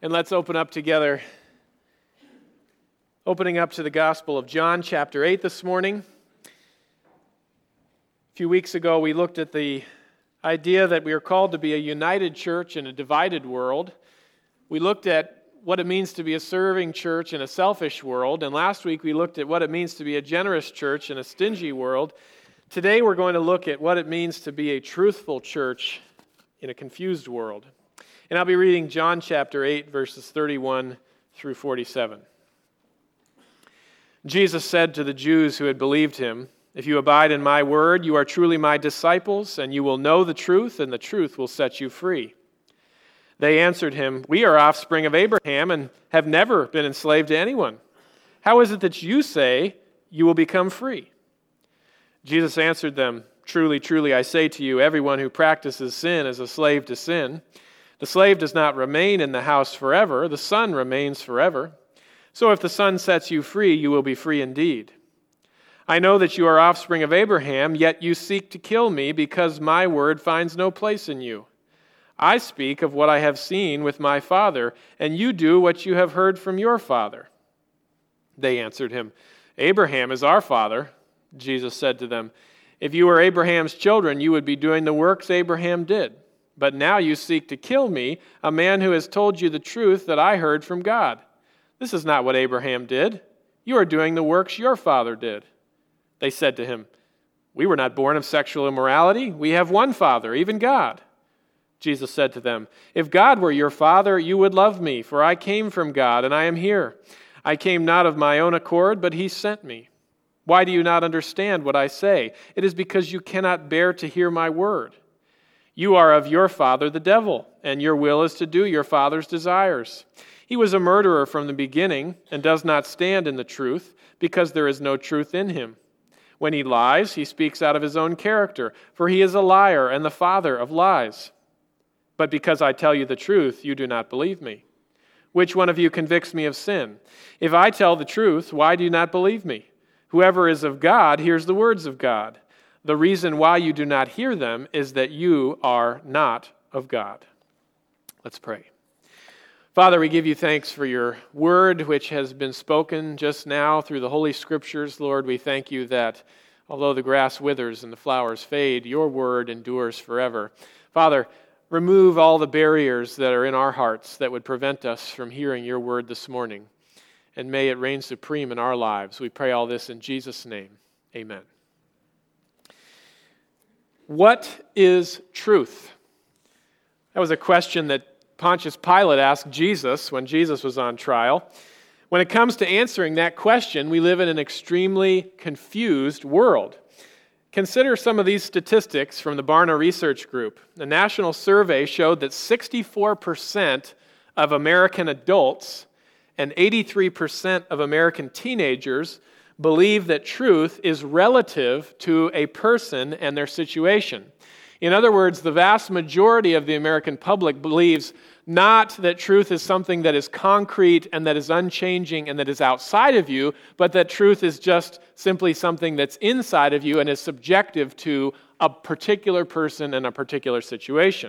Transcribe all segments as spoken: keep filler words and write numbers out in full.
And let's open up together, opening up to the Gospel of John, chapter eight this morning. A few weeks ago, we looked at the idea that we are called to be a united church in a divided world. We looked at what it means to be a serving church in a selfish world. And last week, we looked at what it means to be a generous church in a stingy world. Today, we're going to look at what it means to be a truthful church in a confused world. And I'll be reading John chapter eight, verses thirty-one through forty-seven. Jesus said to the Jews who had believed him, "If you abide in my word, you are truly my disciples, and you will know the truth, and the truth will set you free." They answered him, "We are offspring of Abraham and have never been enslaved to anyone. How is it that you say you will become free?" Jesus answered them, "Truly, truly, I say to you, everyone who practices sin is a slave to sin. The slave does not remain in the house forever. The son remains forever. So if the son sets you free, you will be free indeed. I know that you are offspring of Abraham, yet you seek to kill me because my word finds no place in you. I speak of what I have seen with my father, and you do what you have heard from your father." They answered him, "Abraham is our father." Jesus said to them, "If you were Abraham's children, you would be doing the works Abraham did. But now you seek to kill me, a man who has told you the truth that I heard from God. This is not what Abraham did. You are doing the works your father did." They said to him, "We were not born of sexual immorality. We have one Father, even God." Jesus said to them, "If God were your Father, you would love me, for I came from God, and I am here. I came not of my own accord, but he sent me. Why do you not understand what I say? It is because you cannot bear to hear my word. You are of your father the devil, and your will is to do your father's desires. He was a murderer from the beginning and does not stand in the truth, because there is no truth in him. When he lies, he speaks out of his own character, for he is a liar and the father of lies. But because I tell you the truth, you do not believe me. Which one of you convicts me of sin? If I tell the truth, why do you not believe me? Whoever is of God hears the words of God. The reason why you do not hear them is that you are not of God." Let's pray. Father, we give you thanks for your word, which has been spoken just now through the Holy Scriptures. Lord, we thank you that although the grass withers and the flowers fade, your word endures forever. Father, remove all the barriers that are in our hearts that would prevent us from hearing your word this morning, and may it reign supreme in our lives. We pray all this in Jesus' name. Amen. What is truth? That was a question that Pontius Pilate asked Jesus when Jesus was on trial. When it comes to answering that question, we live in an extremely confused world. Consider some of these statistics from the Barna Research Group. A national survey showed that sixty-four percent of American adults and eighty-three percent of American teenagers believe that truth is relative to a person and their situation. In other words, the vast majority of the American public believes not that truth is something that is concrete and that is unchanging and that is outside of you, but that truth is just simply something that's inside of you and is subjective to a particular person and a particular situation.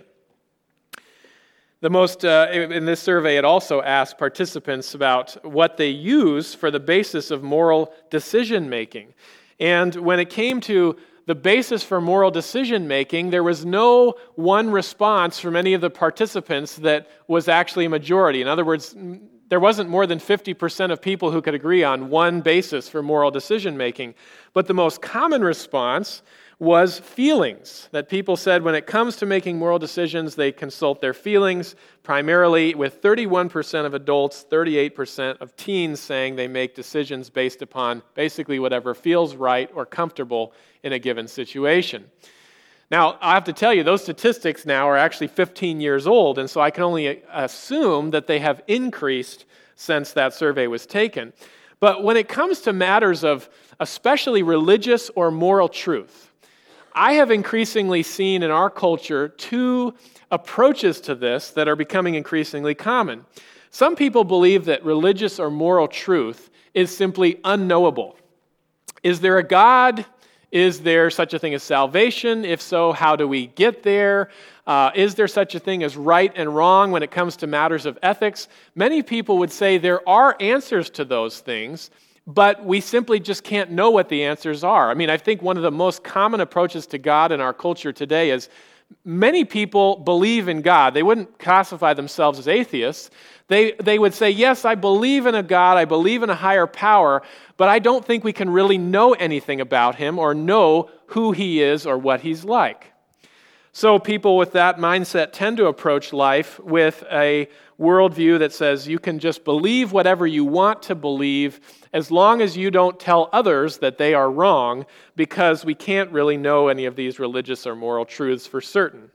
The most, uh, in this survey, it also asked participants about what they use for the basis of moral decision-making. And when it came to the basis for moral decision-making, there was no one response from any of the participants that was actually a majority. In other words, there wasn't more than fifty percent of people who could agree on one basis for moral decision-making. But the most common response was feelings, that people said when it comes to making moral decisions, they consult their feelings, primarily with thirty-one percent of adults, thirty-eight percent of teens saying they make decisions based upon basically whatever feels right or comfortable in a given situation. Now, I have to tell you, those statistics now are actually fifteen years old, and so I can only assume that they have increased since that survey was taken. But when it comes to matters of especially religious or moral truth, I have increasingly seen in our culture two approaches to this that are becoming increasingly common. Some people believe that religious or moral truth is simply unknowable. Is there a God? Is there such a thing as salvation? If so, how do we get there? Uh, is there such a thing as right and wrong when it comes to matters of ethics? Many people would say there are answers to those things, but we simply just can't know what the answers are. I mean, I think one of the most common approaches to God in our culture today is many people believe in God. They wouldn't classify themselves as atheists. They, they would say, yes, I believe in a God, I believe in a higher power, but I don't think we can really know anything about him or know who he is or what he's like. So people with that mindset tend to approach life with a worldview that says you can just believe whatever you want to believe as long as you don't tell others that they are wrong, because we can't really know any of these religious or moral truths for certain.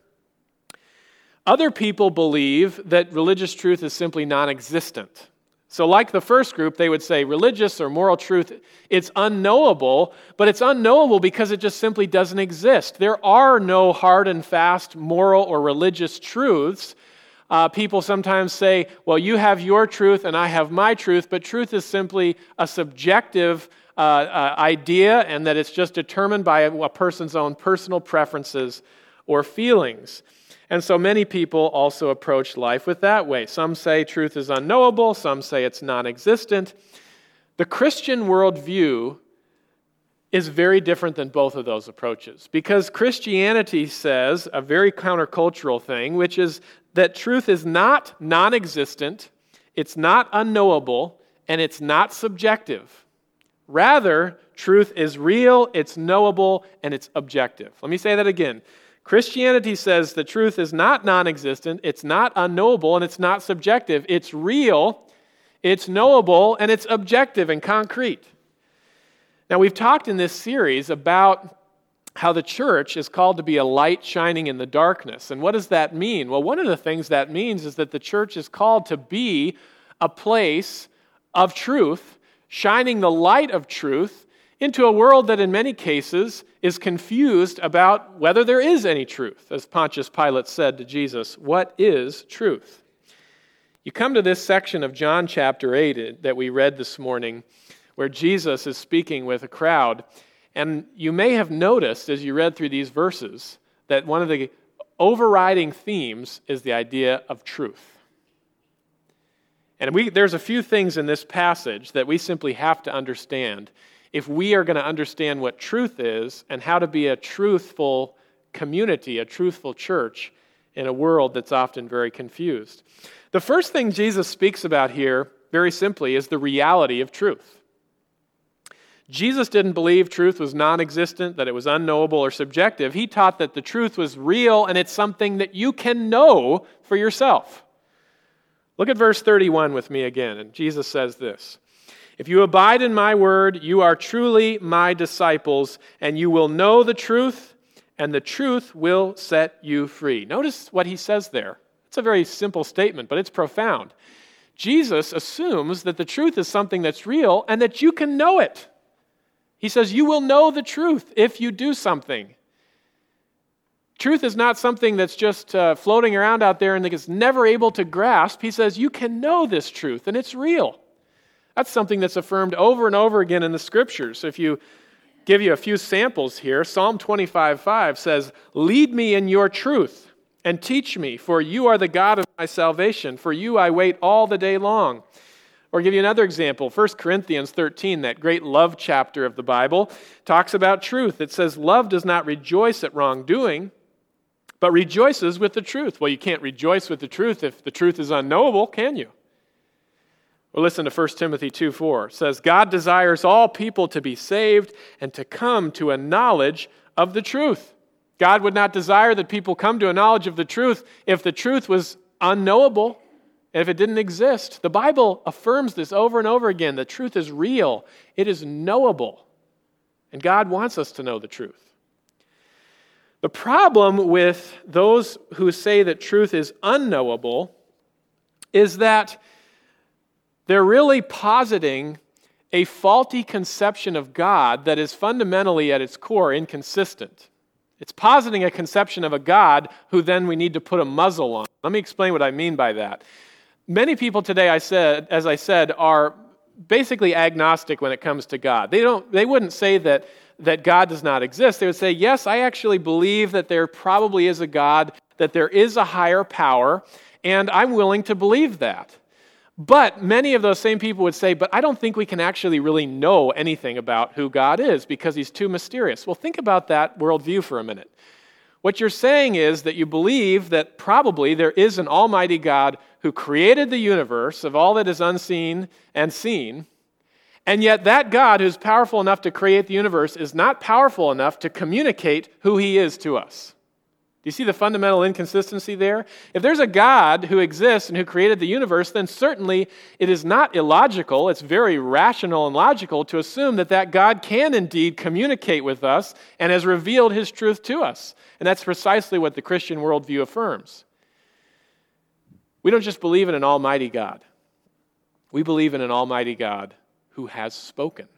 Other people believe that religious truth is simply non-existent. So like the first group, they would say religious or moral truth, it's unknowable, but it's unknowable because it just simply doesn't exist. There are no hard and fast moral or religious truths. Uh, people sometimes say, well, you have your truth and I have my truth, but truth is simply a subjective uh, uh, idea, and that it's just determined by a, a person's own personal preferences or feelings. And so many people also approach life with that way. Some say truth is unknowable, some say it's non-existent. The Christian worldview is very different than both of those approaches, because Christianity says a very countercultural thing, which is that truth is not non-existent, it's not unknowable, and it's not subjective. Rather, truth is real, it's knowable, and it's objective. Let me say that again. Christianity says the truth is not non-existent, it's not unknowable, and it's not subjective. It's real, it's knowable, and it's objective and concrete. Now, we've talked in this series about how the church is called to be a light shining in the darkness. And what does that mean? Well, one of the things that means is that the church is called to be a place of truth, shining the light of truth into a world that in many cases is confused about whether there is any truth. As Pontius Pilate said to Jesus, what is truth? You come to this section of John chapter eight that we read this morning, where Jesus is speaking with a crowd. And you may have noticed as you read through these verses that one of the overriding themes is the idea of truth. And we, there's a few things in this passage that we simply have to understand if we are going to understand what truth is and how to be a truthful community, a truthful church in a world that's often very confused. The first thing Jesus speaks about here, very simply, is the reality of truth. Jesus didn't believe truth was non-existent, that it was unknowable or subjective. He taught that the truth was real and it's something that you can know for yourself. Look at verse thirty-one with me again, and Jesus says this, "If you abide in my word, you are truly my disciples, and you will know the truth, and the truth will set you free." Notice what he says there. It's a very simple statement, but it's profound. Jesus assumes that the truth is something that's real and that you can know it. He says, you will know the truth if you do something. Truth is not something that's just uh, floating around out there and that is never able to grasp. He says, you can know this truth, and it's real. That's something that's affirmed over and over again in the Scriptures. So if you give you a few samples here, Psalm twenty-five five says, "Lead me in your truth and teach me, for you are the God of my salvation. For you I wait all the day long." Or give you another example, First Corinthians thirteen, that great love chapter of the Bible, talks about truth. It says, "Love does not rejoice at wrongdoing, but rejoices with the truth." Well, you can't rejoice with the truth if the truth is unknowable, can you? Well, listen to First Timothy two four. It says, "God desires all people to be saved and to come to a knowledge of the truth." God would not desire that people come to a knowledge of the truth if the truth was unknowable, if it didn't exist. The Bible affirms this over and over again. The truth is real. It is knowable. And God wants us to know the truth. The problem with those who say that truth is unknowable is that they're really positing a faulty conception of God that is fundamentally at its core inconsistent. It's positing a conception of a God who then we need to put a muzzle on. Let me explain what I mean by that. Many people today, I said, as I said, are basically agnostic when it comes to God. They don't. They wouldn't say that, that God does not exist. They would say, yes, I actually believe that there probably is a God, that there is a higher power, and I'm willing to believe that. But many of those same people would say, but I don't think we can actually really know anything about who God is because he's too mysterious. Well, think about that worldview for a minute. What you're saying is that you believe that probably there is an almighty God who created the universe of all that is unseen and seen, and yet that God who's powerful enough to create the universe is not powerful enough to communicate who he is to us. Do you see the fundamental inconsistency there? If there's a God who exists and who created the universe, then certainly it is not illogical, it's very rational and logical to assume that that God can indeed communicate with us and has revealed his truth to us. And that's precisely what the Christian worldview affirms. We don't just believe in an almighty God. We believe in an almighty God who has spoken.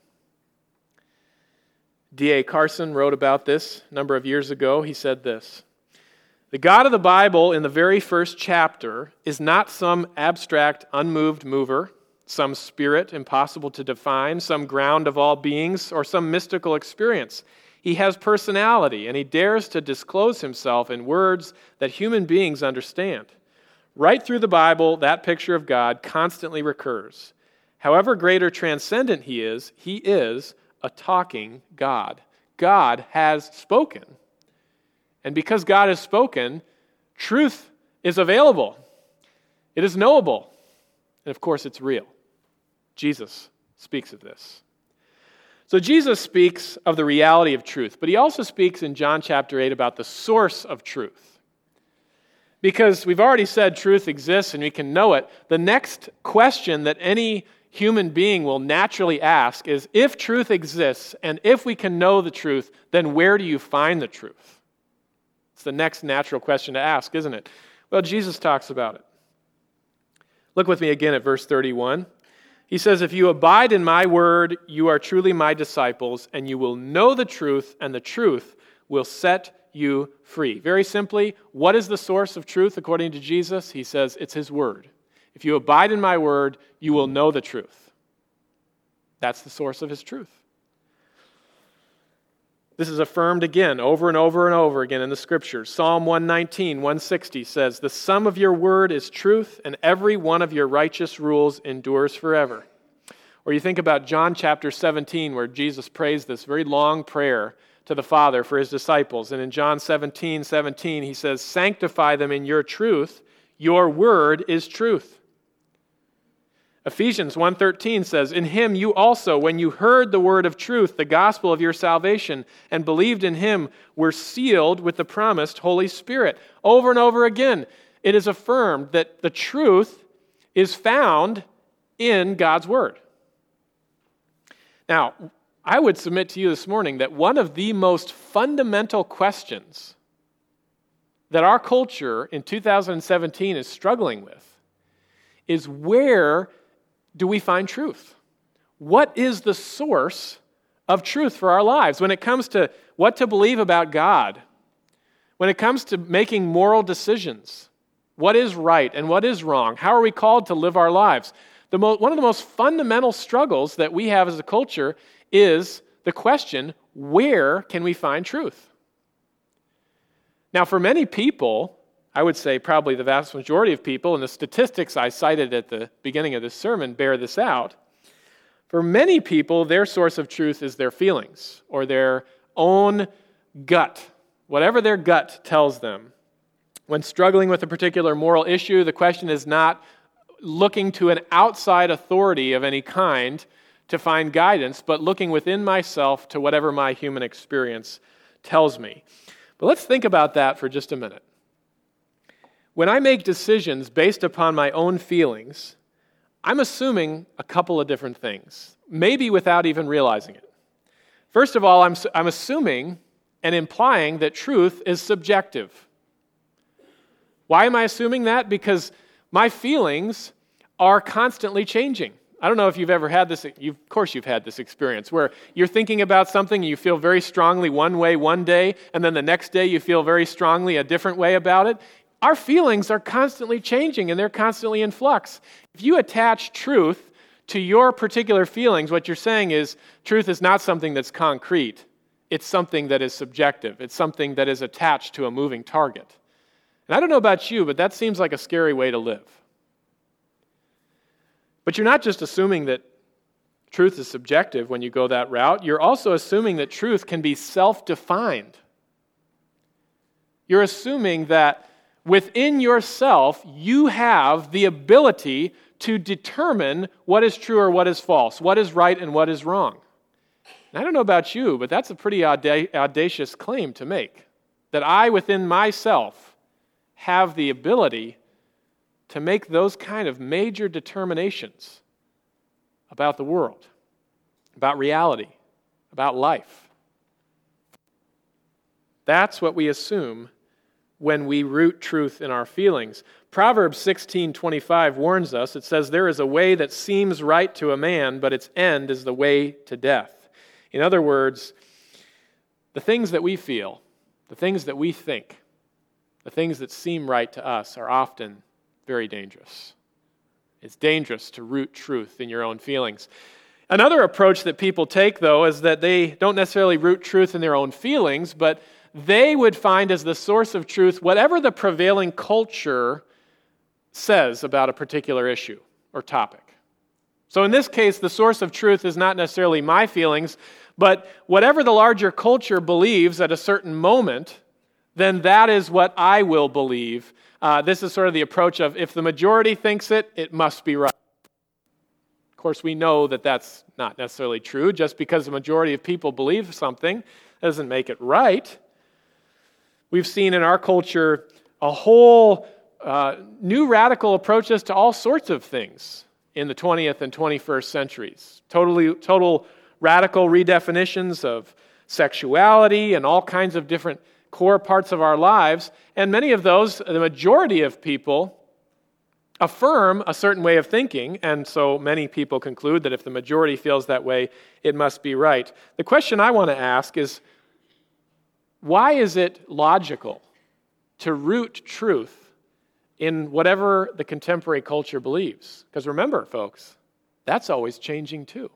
D A Carson wrote about this a number of years ago. He said this: the God of the Bible in the very first chapter is not some abstract, unmoved mover, some spirit impossible to define, some ground of all beings, or some mystical experience. He has personality, and he dares to disclose himself in words that human beings understand. Right through the Bible, that picture of God constantly recurs. However great or transcendent he is, he is a talking God. God has spoken. And because God has spoken, truth is available. It is knowable. And of course, it's real. Jesus speaks of this. So Jesus speaks of the reality of truth, but he also speaks in John chapter eight about the source of truth. Because we've already said truth exists and we can know it, the next question that any human being will naturally ask is, if truth exists and if we can know the truth, then where do you find the truth? It's the next natural question to ask, isn't it? Well, Jesus talks about it. Look with me again at verse thirty-one. He says, if you abide in my word, you are truly my disciples, and you will know the truth, and the truth will set you free. Very simply, what is the source of truth according to Jesus? He says it's his word. If you abide in my word, you will know the truth. That's the source of his truth. This is affirmed again over and over and over again in the Scriptures. Psalm one nineteen, one sixty says, the sum of your word is truth, and every one of your righteous rules endures forever. Or you think about John chapter seventeen, where Jesus prays this very long prayer to the Father for his disciples. And in John seventeen, seventeen, he says, sanctify them in your truth. Your word is truth. Ephesians one thirteen says, in him you also, when you heard the word of truth, the gospel of your salvation, and believed in him, were sealed with the promised Holy Spirit. Over and over again, it is affirmed that the truth is found in God's word. Now, I would submit to you this morning that one of the most fundamental questions that our culture in two thousand seventeen is struggling with is, where do we find truth? What is the source of truth for our lives? When it comes to what to believe about God, when it comes to making moral decisions, what is right and what is wrong? How are we called to live our lives? The mo- one of the most fundamental struggles that we have as a culture is the question, where can we find truth? Now, for many people, I would say probably the vast majority of people, and the statistics I cited at the beginning of this sermon bear this out, for many people, their source of truth is their feelings or their own gut, whatever their gut tells them. When struggling with a particular moral issue, the question is not looking to an outside authority of any kind to find guidance, but looking within myself to whatever my human experience tells me. But let's think about that for just a minute. When I make decisions based upon my own feelings, I'm assuming a couple of different things, maybe without even realizing it. First of all, I'm, I'm assuming and implying that truth is subjective. Why am I assuming that? Because my feelings are constantly changing. I don't know if you've ever had this, you've, of course you've had this experience, where you're thinking about something and you feel very strongly one way one day, and then the next day you feel very strongly a different way about it. Our feelings are constantly changing and they're constantly in flux. If you attach truth to your particular feelings, what you're saying is truth is not something that's concrete. It's something that is subjective. It's something that is attached to a moving target. And I don't know about you, but that seems like a scary way to live. But you're not just assuming that truth is subjective when you go that route. You're also assuming that truth can be self-defined. You're assuming that within yourself, you have the ability to determine what is true or what is false, what is right and what is wrong. And I don't know about you, but that's a pretty auda- audacious claim to make, that I within myself have the ability to make those kind of major determinations about the world, about reality, about life. That's what we assume when we root truth in our feelings. Proverbs sixteen twenty-five warns us. It says, "There is a way that seems right to a man, but its end is the way to death." In other words, the things that we feel, the things that we think, the things that seem right to us are often very dangerous. It's dangerous to root truth in your own feelings. Another approach that people take, though, is that they don't necessarily root truth in their own feelings, but they would find as the source of truth whatever the prevailing culture says about a particular issue or topic. So in this case, the source of truth is not necessarily my feelings, but whatever the larger culture believes at a certain moment, then that is what I will believe. Uh, this is sort of the approach of, if the majority thinks it, it must be right. Of course, we know that that's not necessarily true. Just because the majority of people believe something doesn't make it right. We've seen in our culture a whole uh, new radical approaches to all sorts of things in the twentieth and twenty-first centuries. Totally, total radical redefinitions of sexuality and all kinds of different core parts of our lives. And many of those, the majority of people, affirm a certain way of thinking, and so many people conclude that if the majority feels that way, it must be right. The question I want to ask is, why is it logical to root truth in whatever the contemporary culture believes? Because remember, folks, that's always changing too.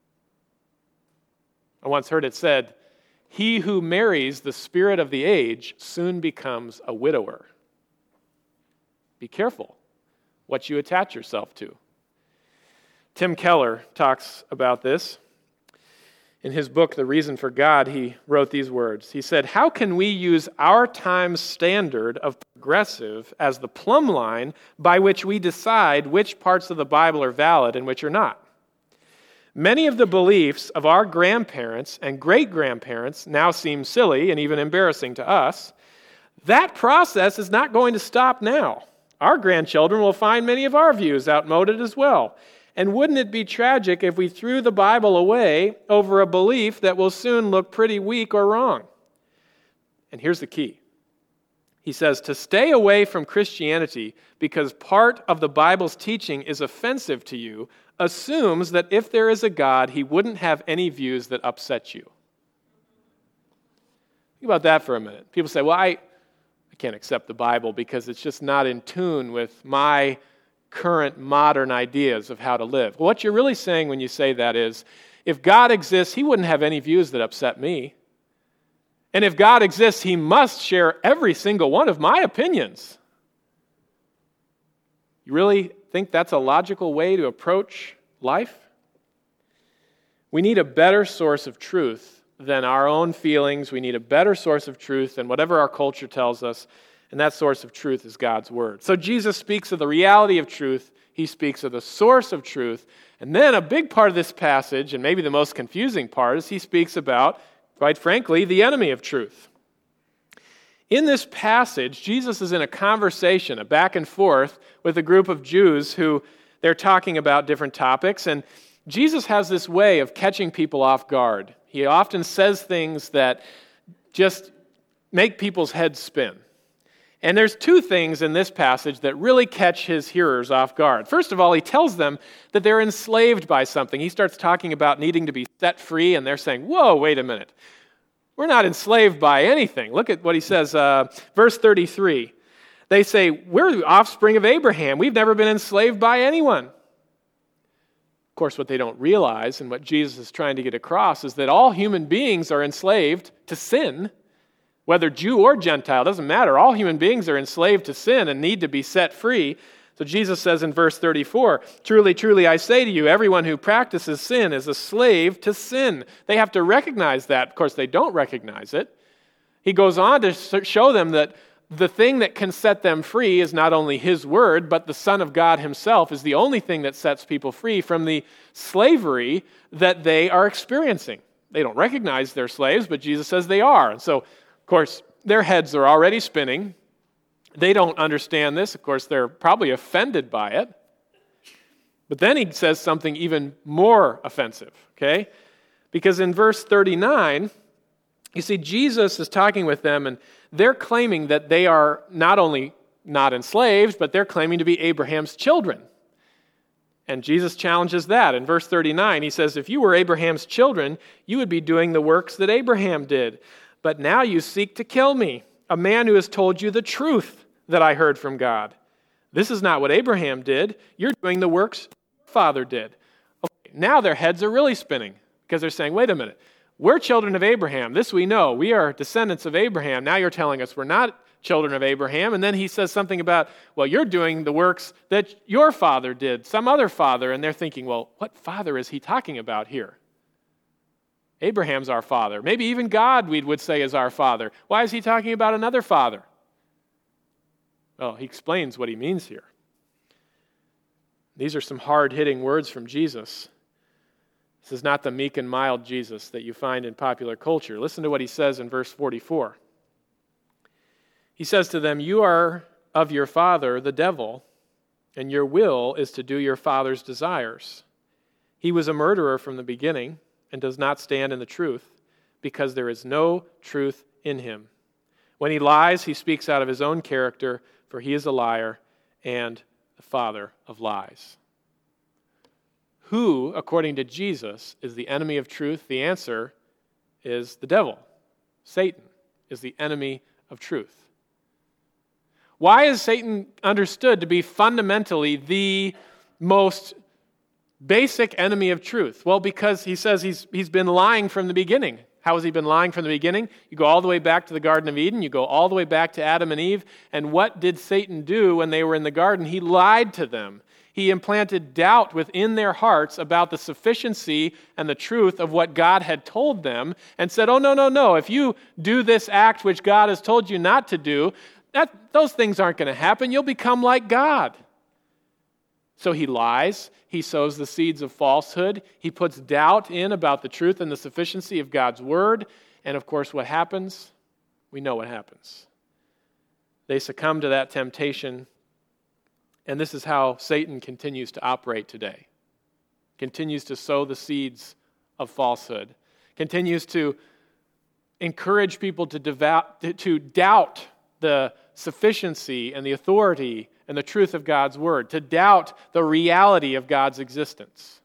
I once heard it said, "He who marries the spirit of the age soon becomes a widower." Be careful what you attach yourself to. Tim Keller talks about this. In his book, The Reason for God, he wrote these words. He said, "How can we use our time's standard of progressive as the plumb line by which we decide which parts of the Bible are valid and which are not? Many of the beliefs of our grandparents and great-grandparents now seem silly and even embarrassing to us. That process is not going to stop now. Our grandchildren will find many of our views outmoded as well. And wouldn't it be tragic if we threw the Bible away over a belief that will soon look pretty weak or wrong?" And here's the key. He says, to stay away from Christianity because part of the Bible's teaching is offensive to you assumes that if there is a God, he wouldn't have any views that upset you. Think about that for a minute. People say, well, I, I can't accept the Bible because it's just not in tune with my current modern ideas of how to live. Well, what you're really saying when you say that is, if God exists, he wouldn't have any views that upset me. And if God exists, he must share every single one of my opinions. You really think that's a logical way to approach life? We need a better source of truth than our own feelings. We need a better source of truth than whatever our culture tells us. And that source of truth is God's Word. So Jesus speaks of the reality of truth. He speaks of the source of truth. And then a big part of this passage, and maybe the most confusing part, is he speaks about, quite frankly, the enemy of truth. In this passage, Jesus is in a conversation, a back and forth, with a group of Jews who they're talking about different topics. And Jesus has this way of catching people off guard. He often says things that just make people's heads spin. And there's two things in this passage that really catch his hearers off guard. First of all, he tells them that they're enslaved by something. He starts talking about needing to be set free, and they're saying, whoa, wait a minute. We're not enslaved by anything. Look at what he says, uh, verse thirty-three. They say, we're the offspring of Abraham. We've never been enslaved by anyone. Of course, what they don't realize and what Jesus is trying to get across is that all human beings are enslaved to sin, whether Jew or Gentile, doesn't matter. All human beings are enslaved to sin and need to be set free. So Jesus says in verse thirty-four, "Truly, truly, I say to you, everyone who practices sin is a slave to sin." They have to recognize that. Of course, they don't recognize it. He goes on to show them that the thing that can set them free is not only His word, but the Son of God Himself is the only thing that sets people free from the slavery that they are experiencing. They don't recognize they're slaves, but Jesus says they are. And so, of course, their heads are already spinning. They don't understand this. Of course, they're probably offended by it. But then He says something even more offensive, okay? Because in verse thirty-nine, you see, Jesus is talking with them, and they're claiming that they are not only not enslaved, but they're claiming to be Abraham's children. And Jesus challenges that. In verse thirty-nine, He says, "If you were Abraham's children, you would be doing the works that Abraham did. But now you seek to kill me, a man who has told you the truth that I heard from God. This is not what Abraham did. You're doing the works your father did." Okay, now their heads are really spinning because they're saying, wait a minute. We're children of Abraham. This we know. We are descendants of Abraham. Now you're telling us we're not children of Abraham. And then He says something about, well, you're doing the works that your father did, some other father. And they're thinking, well, what father is He talking about here? Abraham's our father. Maybe even God, we would say, is our father. Why is He talking about another father? Well, He explains what He means here. These are some hard-hitting words from Jesus. This is not the meek and mild Jesus that you find in popular culture. Listen to what He says in verse forty-four. He says to them, "You are of your father, the devil, and your will is to do your father's desires. He was a murderer from the beginning and does not stand in the truth, because there is no truth in him. When he lies, he speaks out of his own character, for he is a liar and the father of lies." Who, according to Jesus, is the enemy of truth? The answer is the devil. Satan is the enemy of truth. Why is Satan understood to be fundamentally the most basic enemy of truth? Well, because he says he's, he's been lying from the beginning. How has he been lying from the beginning? You go all the way back to the Garden of Eden. You go all the way back to Adam and Eve. And what did Satan do when they were in the garden? He lied to them. He implanted doubt within their hearts about the sufficiency and the truth of what God had told them and said, oh, no, no, no. If you do this act which God has told you not to do, that, those things aren't going to happen. You'll become like God. So he lies. He sows the seeds of falsehood. He puts doubt in about the truth and the sufficiency of God's word. And of course, what happens? We know what happens. They succumb to that temptation. And this is how Satan continues to operate today. Continues to sow the seeds of falsehood. Continues to encourage people to, devout, to doubt the sufficiency and the authority and the truth of God's word. To doubt the reality of God's existence.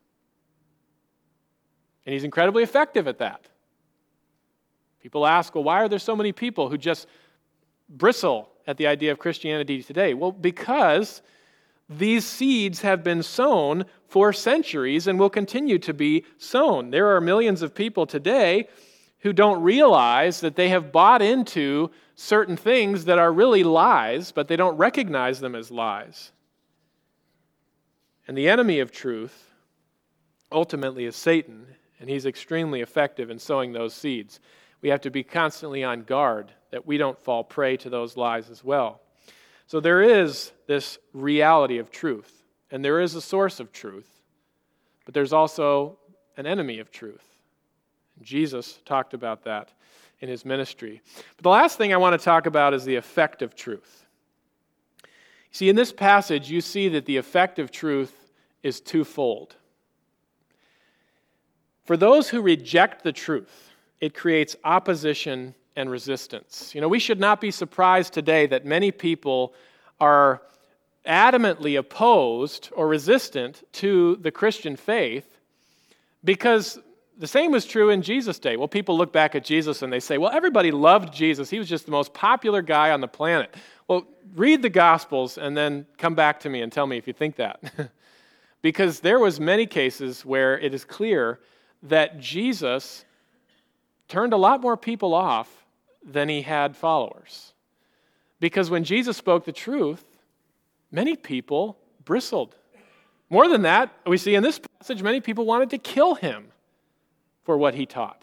And he's incredibly effective at that. People ask, well, why are there so many people who just bristle at the idea of Christianity today? Well, because these seeds have been sown for centuries and will continue to be sown. There are millions of people today who don't realize that they have bought into certain things that are really lies, but they don't recognize them as lies. And the enemy of truth ultimately is Satan, and he's extremely effective in sowing those seeds. We have to be constantly on guard that we don't fall prey to those lies as well. So there is this reality of truth, and there is a source of truth, but there's also an enemy of truth. Jesus talked about that in his ministry. But the last thing I want to talk about is the effect of truth. See, in this passage, you see that the effect of truth is twofold. For those who reject the truth, it creates opposition and resistance. You know, we should not be surprised today that many people are adamantly opposed or resistant to the Christian faith, because the same was true in Jesus' day. Well, people look back at Jesus and they say, well, everybody loved Jesus. He was just the most popular guy on the planet. Well, read the Gospels and then come back to me and tell me if you think that. Because there was many cases where it is clear that Jesus turned a lot more people off than he had followers. Because when Jesus spoke the truth, many people bristled. More than that, we see in this passage, many people wanted to kill him for what he taught.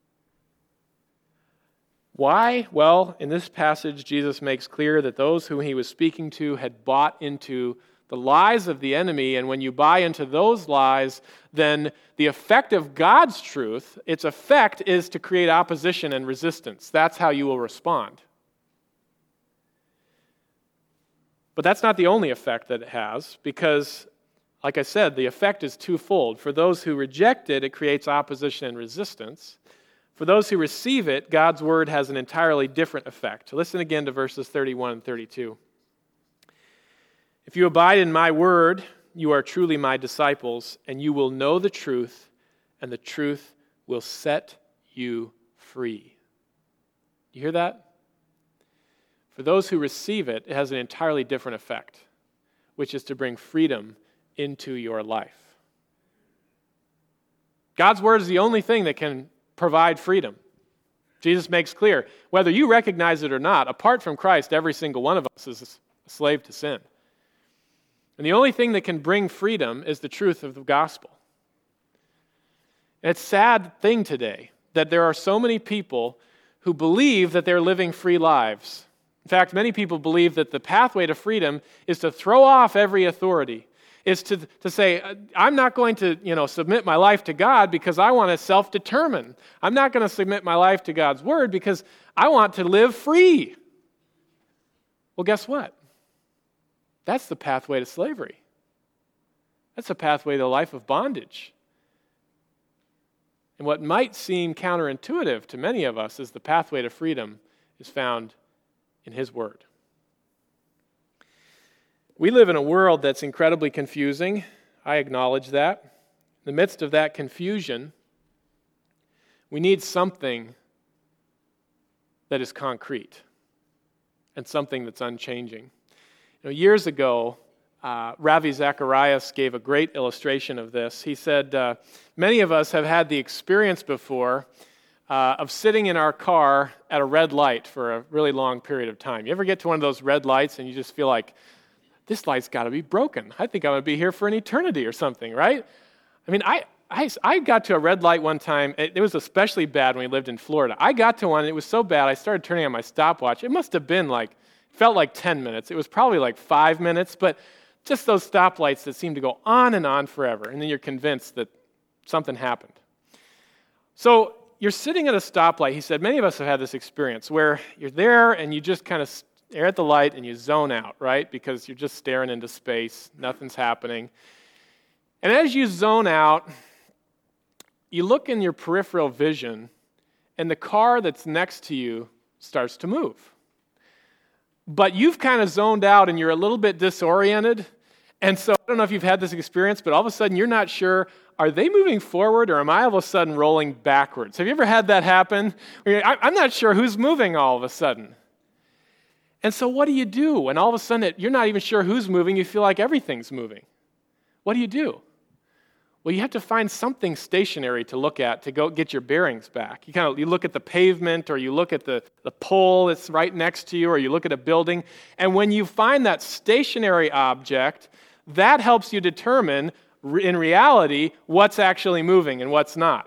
Why? Well, in this passage, Jesus makes clear that those whom he was speaking to had bought into the lies of the enemy, and when you buy into those lies, then the effect of God's truth, its effect is to create opposition and resistance. That's how you will respond. But that's not the only effect that it has, because, like I said, the effect is twofold. For those who reject it, it creates opposition and resistance. For those who receive it, God's word has an entirely different effect. Listen again to verses thirty-one and thirty-two. If you abide in my word, you are truly my disciples, and you will know the truth, and the truth will set you free. You hear that? For those who receive it, it has an entirely different effect, which is to bring freedom into your life. God's word is the only thing that can provide freedom. Jesus makes clear, whether you recognize it or not, apart from Christ, every single one of us is a slave to sin. And the only thing that can bring freedom is the truth of the gospel. And it's a sad thing today that there are so many people who believe that they're living free lives. In fact, many people believe that the pathway to freedom is to throw off every authority, is to, to say, I'm not going to, you know, submit my life to God because I want to self-determine. I'm not going to submit my life to God's word because I want to live free. Well, guess what? That's the pathway to slavery. That's the pathway to a life of bondage. And what might seem counterintuitive to many of us is the pathway to freedom is found in his word. We live in a world that's incredibly confusing. I acknowledge that. In the midst of that confusion, we need something that is concrete and something that's unchanging. You know, years ago, uh, Ravi Zacharias gave a great illustration of this. He said, uh, many of us have had the experience before uh, of sitting in our car at a red light for a really long period of time. You ever get to one of those red lights and you just feel like, this light's got to be broken. I think I'm going to be here for an eternity or something, right? I mean, I, I, I got to a red light one time. It, it was especially bad when we lived in Florida. I got to one, and it was so bad, I started turning on my stopwatch. It must have been like, felt like ten minutes. It was probably like five minutes, but just those stoplights that seem to go on and on forever, and then you're convinced that something happened. So you're sitting at a stoplight. He said, many of us have had this experience where you're there and you just kind of stare at the light and you zone out, right? Because you're just staring into space. Nothing's happening. And as you zone out, you look in your peripheral vision, and the car that's next to you starts to move. But you've kind of zoned out and you're a little bit disoriented. And so I don't know if you've had this experience, but all of a sudden you're not sure, are they moving forward or am I all of a sudden rolling backwards? Have you ever had that happen? I'm not sure who's moving all of a sudden. And so what do you do when all of a sudden it, you're not even sure who's moving, you feel like everything's moving? What do you do? Well, you have to find something stationary to look at to go get your bearings back. You kind of you look at the pavement, or you look at the, the pole that's right next to you, or you look at a building. And when you find that stationary object, that helps you determine, in reality, what's actually moving and what's not.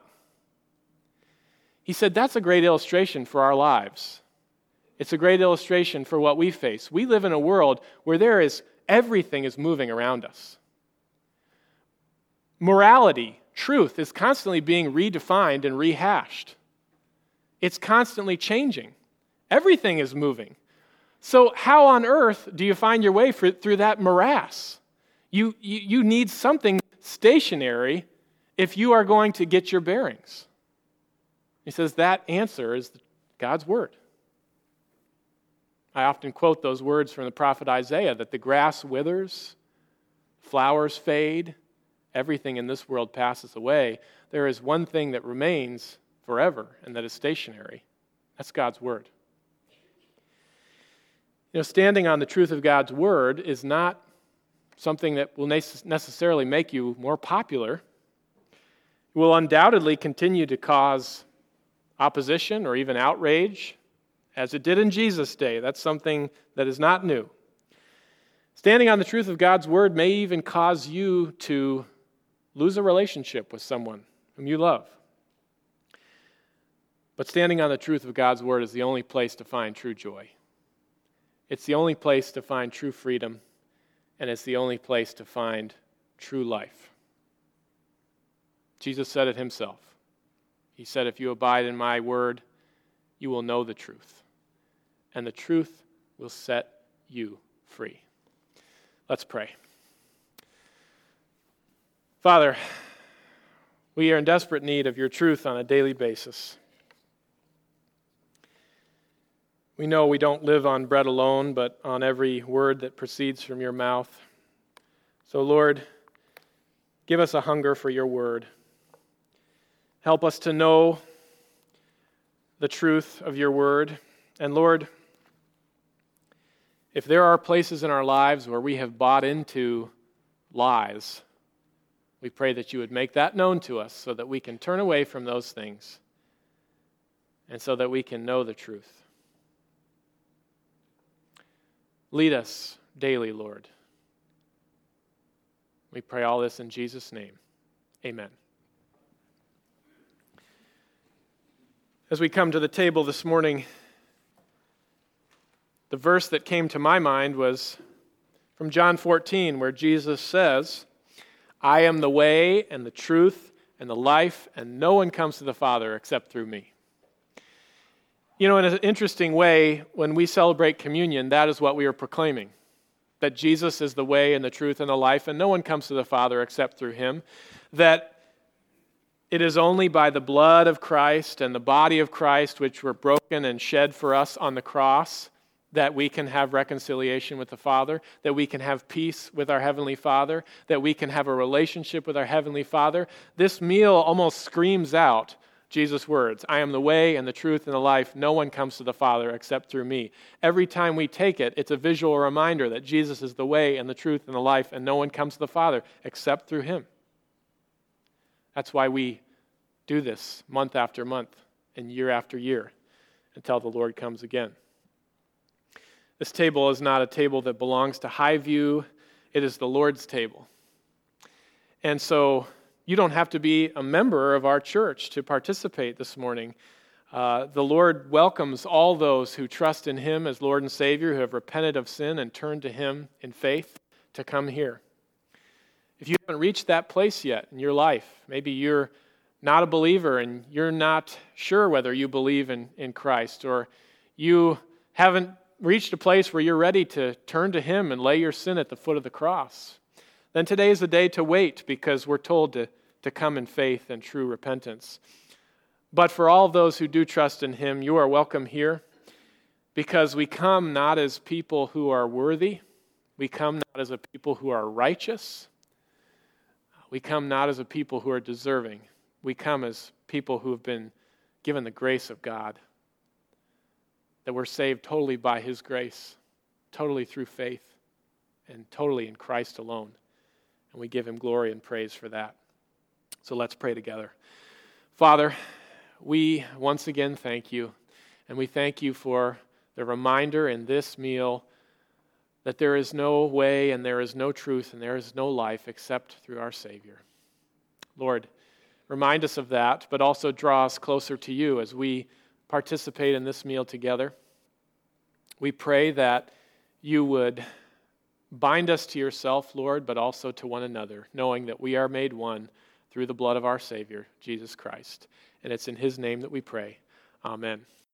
He said that's a great illustration for our lives. It's a great illustration for what we face. We live in a world where there is everything is moving around us. Morality, truth, is constantly being redefined and rehashed. It's constantly changing. Everything is moving. So how on earth do you find your way for, through that morass? You, you, you need something stationary if you are going to get your bearings. He says that answer is God's word. I often quote those words from the prophet Isaiah, that the grass withers, flowers fade, everything in this world passes away. There is one thing that remains forever, and that is stationary. That's God's word. You know, standing on the truth of God's word is not something that will necessarily make you more popular. It will undoubtedly continue to cause opposition or even outrage, as it did in Jesus' day. That's something that is not new. Standing on the truth of God's word may even cause you to lose a relationship with someone whom you love. But standing on the truth of God's word is the only place to find true joy. It's the only place to find true freedom, and it's the only place to find true life. Jesus said it himself. He said, if you abide in my word, you will know the truth, and the truth will set you free. Let's pray. Father, we are in desperate need of your truth on a daily basis. We know we don't live on bread alone, but on every word that proceeds from your mouth. So, Lord, give us a hunger for your word. Help us to know the truth of your word. And Lord, if there are places in our lives where we have bought into lies, we pray that you would make that known to us so that we can turn away from those things and so that we can know the truth. Lead us daily, Lord. We pray all this in Jesus' name. Amen. As we come to the table this morning, the verse that came to my mind was from John fourteen, where Jesus says, I am the way and the truth and the life, and no one comes to the Father except through me. You know, in an interesting way, when we celebrate communion, that is what we are proclaiming, that Jesus is the way and the truth and the life, and no one comes to the Father except through him, that it is only by the blood of Christ and the body of Christ, which were broken and shed for us on the cross, that we can have reconciliation with the Father, that we can have peace with our Heavenly Father, that we can have a relationship with our Heavenly Father. This meal almost screams out Jesus' words, I am the way and the truth and the life. No one comes to the Father except through me. Every time we take it, it's a visual reminder that Jesus is the way and the truth and the life, and no one comes to the Father except through him. That's why we do this month after month and year after year until the Lord comes again. This table is not a table that belongs to Highview. It is the Lord's table. And so you don't have to be a member of our church to participate this morning. Uh, the Lord welcomes all those who trust in him as Lord and Savior, who have repented of sin and turned to him in faith, to come here. If you haven't reached that place yet in your life, maybe you're not a believer and you're not sure whether you believe in, in Christ, or you haven't reached a place where you're ready to turn to him and lay your sin at the foot of the cross, then today is the day to wait, because we're told to, to come in faith and true repentance. But for all of those who do trust in him, you are welcome here, because we come not as people who are worthy. We come not as a people who are righteous. We come not as a people who are deserving. We come as people who have been given the grace of God, that we're saved totally by his grace, totally through faith, and totally in Christ alone. And we give him glory and praise for that. So let's pray together. Father, we once again thank you, and we thank you for the reminder in this meal that there is no way and there is no truth and there is no life except through our Savior. Lord, remind us of that, but also draw us closer to you as we participate in this meal together. We pray that you would bind us to yourself, Lord, but also to one another, knowing that we are made one through the blood of our Savior, Jesus Christ. And it's in his name that we pray. Amen.